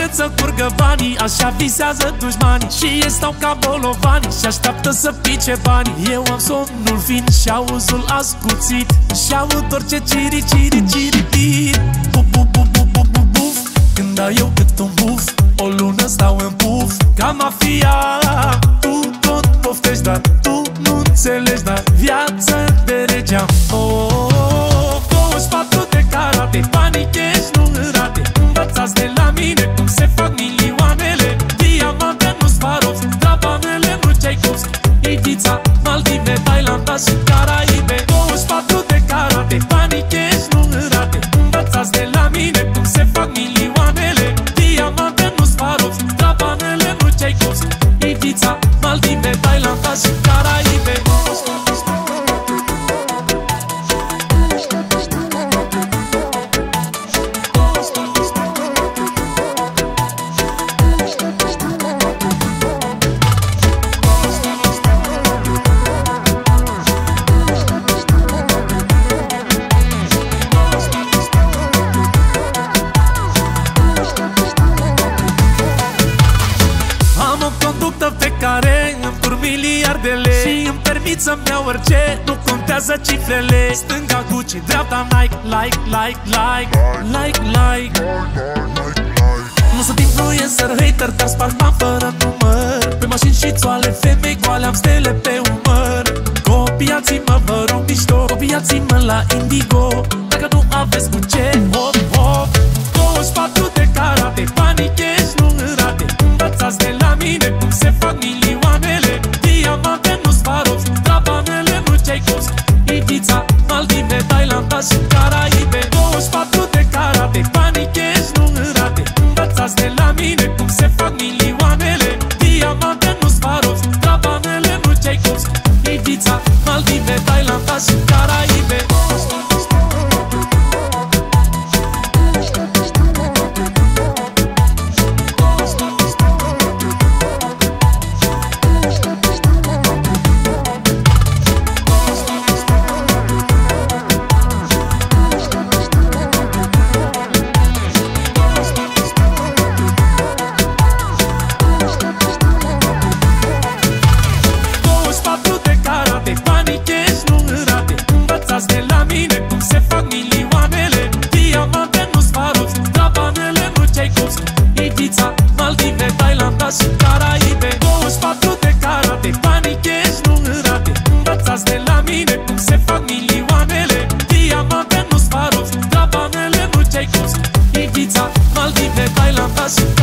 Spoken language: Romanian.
încet să curgă banii, așa visează dușmanii și ei stau ca bolovani și așteaptă să pice banii. Eu am somnul fin și auzul ascuțit și aud orice ciri, ciri, ciri, ciri. Buf, buf, buf, buf, buf, buf, buf. Când dau eu cât un buf, o lună stau în puf ca mafia. Tu tot poftești, dar tu nu înțelegi, dar viața de regea. Oh, 24 de carate, panichești, nu rate. Învățați de la mine cum se fac milioanele. Diamante, nu Swarovski, Trapanele, nu Tchaikovsky, Ibiza, Maldive, Thailanda și Caraibe. 24 de carate, panichești, nu rate. Învățați de la mine cum se fac milioanele. Diamante, nu Swarovski, Trapanele, nu Tchaikovsky, Ibiza, Maldive, Thailanda și Caraibe. Pe care îmi tur miliardele și îmi permit să-mi iau orice, nu contează cifrele. Stânga Gucci, dreapta Nike, like, like, like, like, like. Nu sunt influencer, hater, dar sparg bani fără număr. Pe mașini și țoale, femei goale, am stele pe umăr. Copiați-mă, vă rog mișto, copiați-mă la Indigo. Dacă nu aveți cu ce, hop, hop. 24 de carate, panichești, nu rate. Învățați de la mine cum se fac milioanele. Diamante, nu Swarovski, Trapanele, nu Tchaikovsky, Ibiza, Maldive, Thailanda și Caraibe. 24 de carate, panichești, nu rate. Învățați de la mine cum se fac milioanele. Diamante, nu Swarovski, Trapanele, nu Tchaikovsky, Ibiza, Maldive, Thailanda și Caraibe. De la mine cum se fac milioanele. Diamante, nu Swarovski, Trapanele, nu Tchaikovsky, Ibiza, Maldive, Thailanda și Caraibe. 24 de carate, panichești, nu rate. Învățați de la mine cum se fac milioanele. Diamante, nu Swarovski, Trapanele, nu Tchaikovsky, Ibiza, Maldive, Thailanda și